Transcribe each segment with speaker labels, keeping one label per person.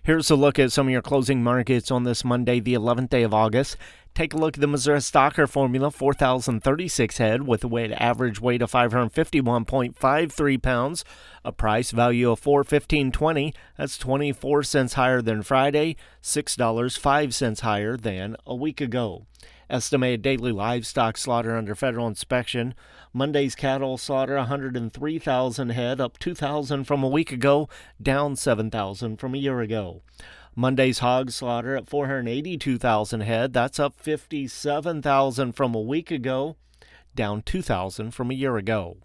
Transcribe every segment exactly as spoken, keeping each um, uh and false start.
Speaker 1: Here's a look at some of your closing markets on this Monday, the eleventh day of August. Take a look at the Missouri Stocker Formula, four thousand thirty-six head with a weighted average weight of five hundred fifty-one point five three pounds, a price value of four hundred fifteen dollars and twenty cents. That's twenty-four cents higher than Friday, six dollars and five cents higher than a week ago. Estimated daily livestock slaughter under federal inspection. Monday's cattle slaughter one hundred three thousand head, up two thousand from a week ago, down seven thousand from a year ago. Monday's hog slaughter at four hundred eighty-two thousand head, that's up fifty-seven thousand from a week ago, down two thousand from a year ago.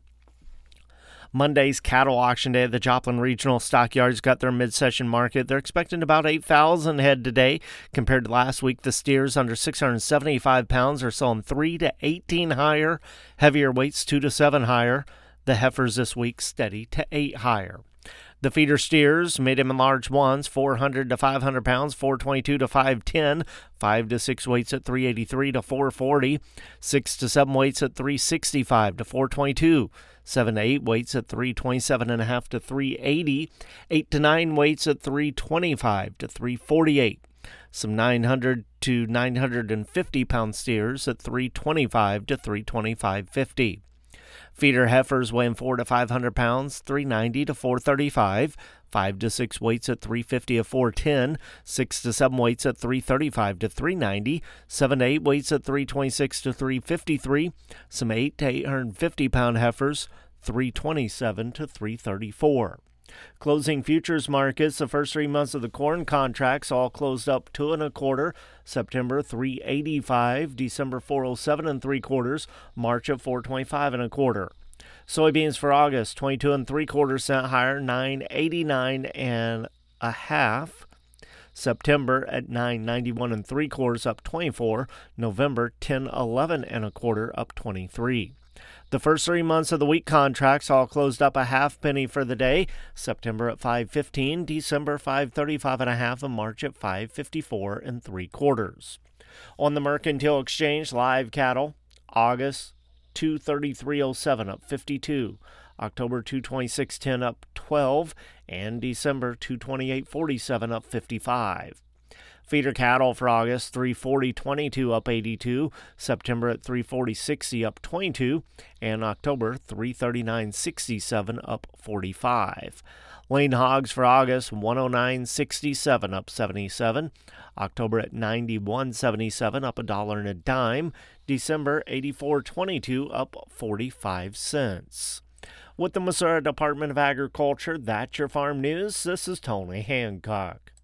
Speaker 1: Monday's cattle auction day at the Joplin Regional Stockyards got their mid-session market. They're expecting about eight thousand head today. Compared to last week, the steers under six hundred seventy-five pounds are selling three to eighteen higher. Heavier weights two to seven higher. The heifers this week steady to eight higher. The feeder steers, medium and large ones, four hundred to five hundred pounds, four twenty-two to five ten, five to six weights at three eighty-three to four forty, six to seven weights at three sixty-five to four twenty-two, seven to eight weights at three twenty-seven and a half to three eighty, eight to nine weights at three twenty-five to three forty-eight. Some nine hundred to nine hundred fifty pound steers at three twenty-five to three twenty-five fifty. Feeder heifers weighing four to five hundred pounds, three ninety to four thirty-five, five to six weights at three fifty to four ten, six to seven weights at three thirty-five to three ninety, seven to eight weights at three twenty-six to three fifty-three, some eight to eight hundred fifty pound heifers, three twenty-seven to three thirty-four. Closing futures markets, the first three months of the corn contracts all closed up two and a quarter. September three eighty-five, December four oh seven and three quarters, March at four twenty-five and a quarter. Soybeans for August, twenty-two and three quarters cent higher, nine eighty-nine and a half. September at nine ninety-one and three quarters, up twenty-four. November ten eleven and a quarter, up twenty-three. The first three months of the wheat contracts all closed up a half penny for the day. September at five fifteen, December five thirty-five and a half, and March at five fifty-four and three quarters. On the Mercantile Exchange, live cattle, August two thirty-three oh seven up fifty-two, October two twenty-six ten up twelve, and December two twenty-eight forty-seven up fifty-five. Feeder cattle for August, three forty twenty-two up eighty-two, September at three forty sixty up twenty-two, and October three thirty-nine sixty-seven up forty-five. Lean hogs for August, one oh nine sixty-seven up seventy-seven, October at ninety-one seventy-seven up a dollar and a dime, December eighty-four twenty-two up forty-five cents. With the Missouri Department of Agriculture, that's your farm news. This is Tony Hancock.